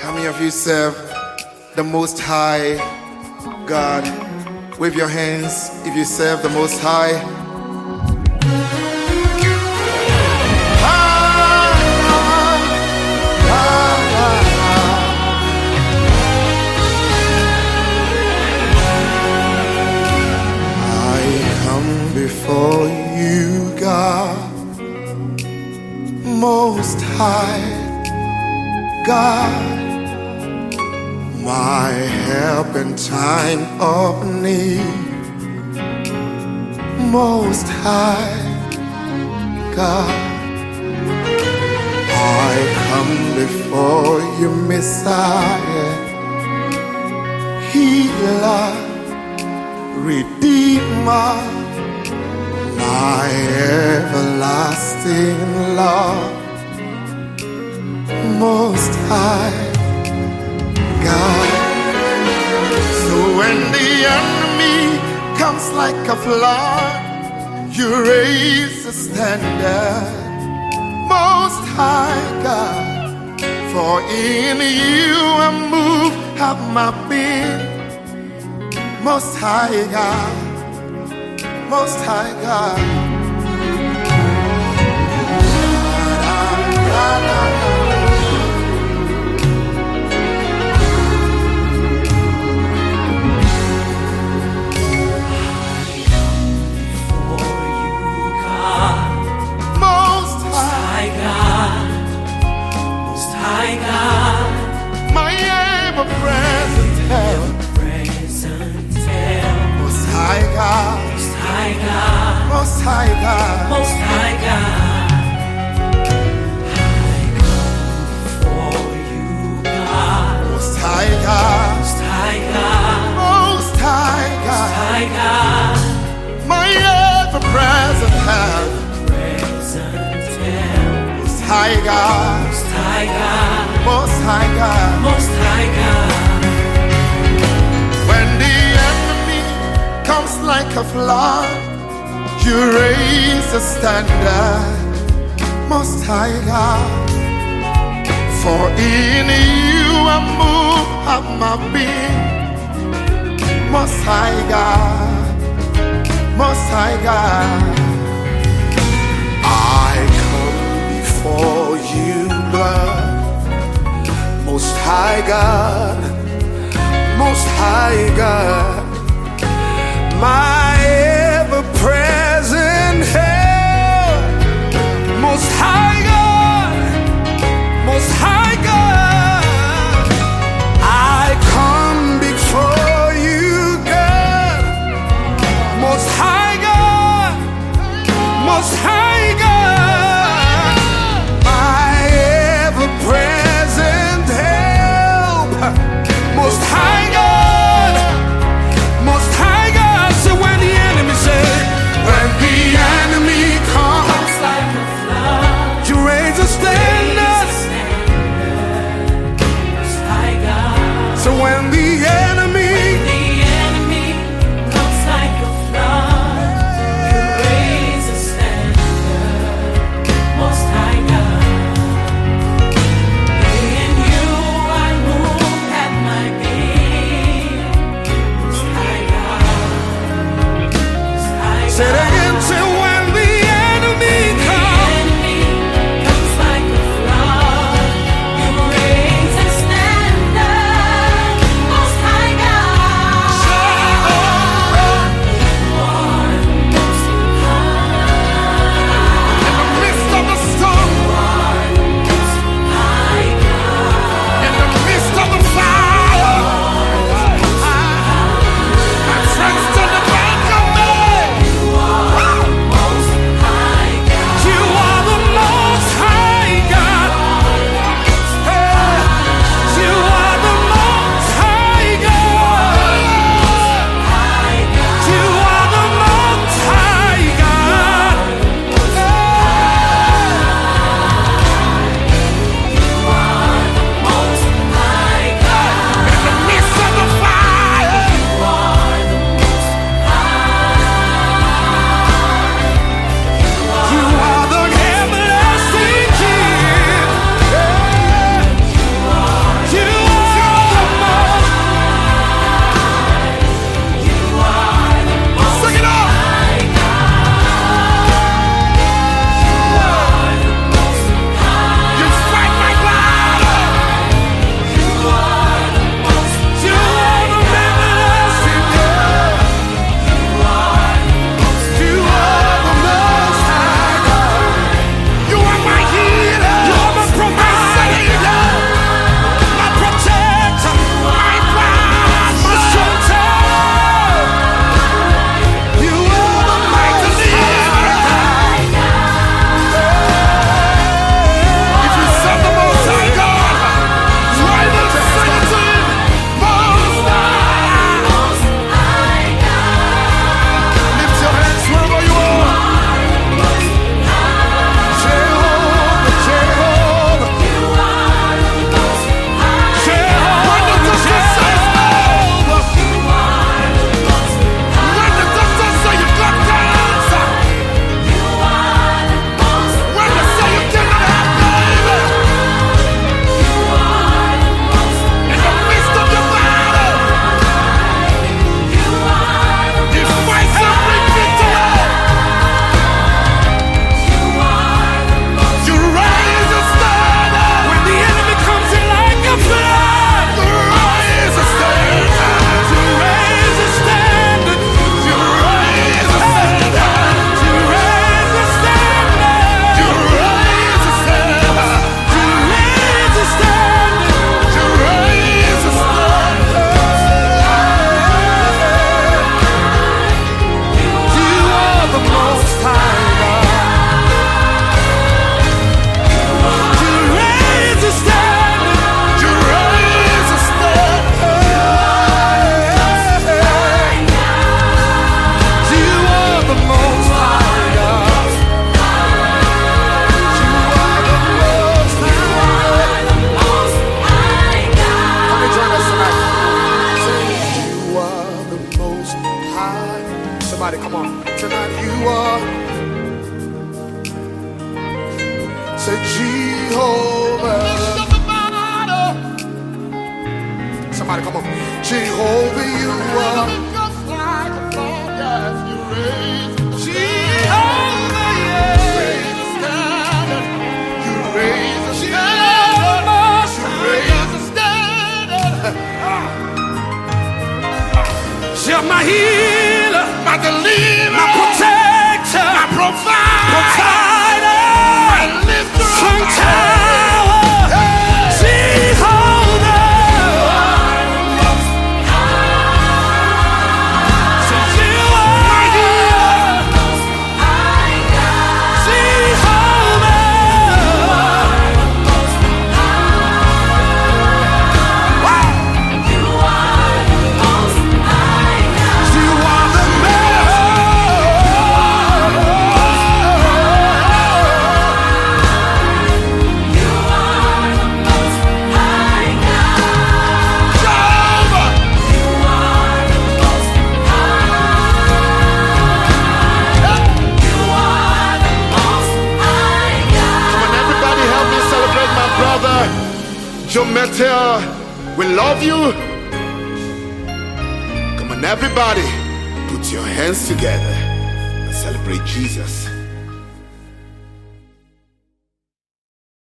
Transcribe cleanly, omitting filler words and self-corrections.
How many of you serve the Most High God? Wave your hands if you serve the Most High. I come before you, God, Most High God, my help in time of need. Most High God, I come before you, Messiah, Healer, Redeemer, my everlasting love. Most High God. So when the enemy comes like a flood, you raise the standard. Most High God, for in you I move, have my being. Most High God, Most High God. My ever-present help. Most High God, Most High God, Most High God, Most High God, I come before you, God. Most High God, Most High God, Most High God, Most High God, my ever-present help. Most High God, Most High God, Most High God, Most High God. when the enemy comes like a flood, you raise the standard. Most High God, for in you I move, have my being. Most High God, Most High God, I come before you, God. Most High God, Most High God, my ever-present help. Most High God, Most High God, I come before you, God. Most High God, Most High God, my ever-present help. Most High God, Most High God. So when the enemy says, when the enemy comes Like a flood, you raise a standard. Most High God. So when the enemy The enemy comes like a flood, you raise a standard. Say Jehovah. Somebody come on. Jehovah, you are just like a song. Yes, you raise Jehovah, yeah. You raise the standard. You raise the standard. You raise the standard. You're my healer, my deliverer, my protector, my provider, my lifter, strong tower, Jehovah. So you are my healer, Jehovah. You are the most high God. You are the man. You are the most high God. Jehovah. You are the most high. You are the most high God. Come on, everybody, help me celebrate my brother Joe Mettel. We love you. Come on, everybody, put your hands together and celebrate Jesus.